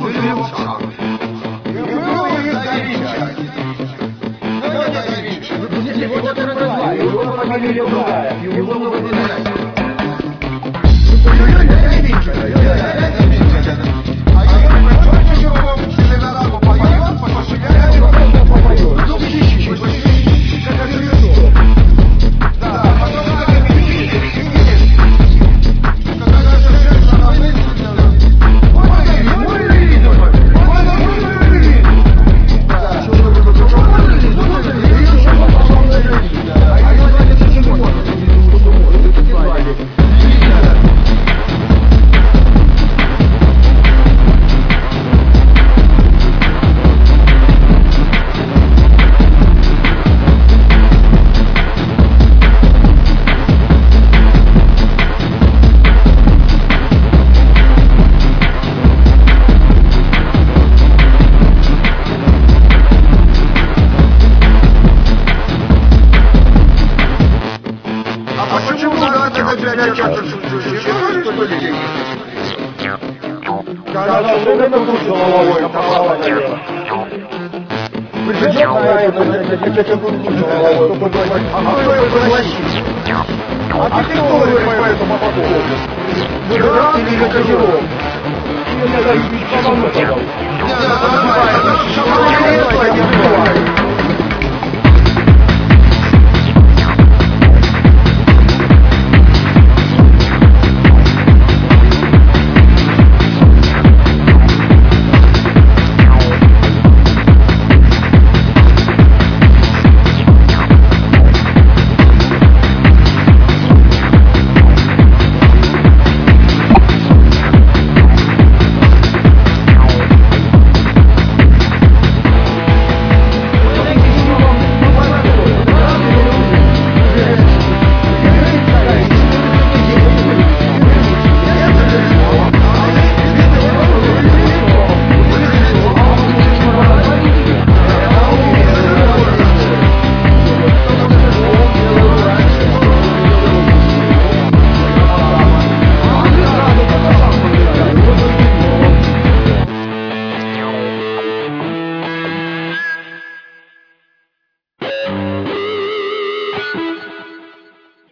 Царь. И был их замечать. Его это назвали, его фамилия другая, его выполняют. Когда особенно тут головой направо налево. Придет на это, головой, подумать, а кто его пригласит? А ты кто по этому поводу? Дурак или козерог? Или надо ебить по-моему? Да, давай,